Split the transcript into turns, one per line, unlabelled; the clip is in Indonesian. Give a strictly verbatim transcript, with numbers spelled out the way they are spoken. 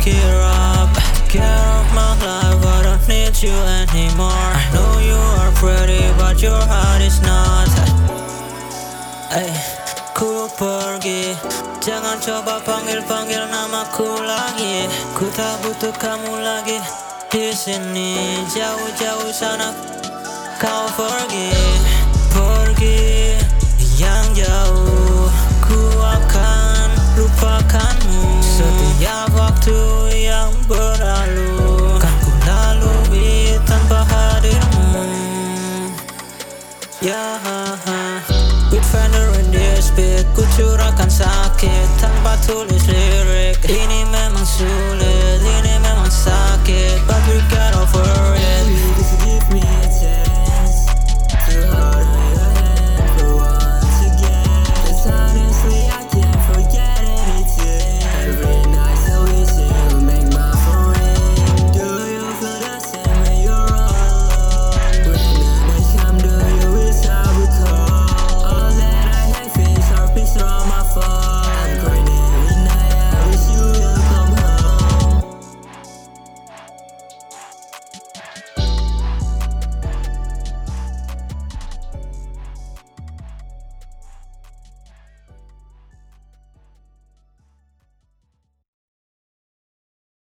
gear up, gear up my life, I don't need you anymore. I know you are pretty, but your heart is not. Ay, ku pergi, jangan coba panggil-panggil namaku lagi. Ku tak butuh kamu lagi di sini. Jauh-jauh sana kau pergi, pergi yang jauh. Ku akan lupakanmu. Setiap waktu yang berlalu kan ku lalui tanpa hadirmu. Ya, with Fender in this beat, ku curahkan sakit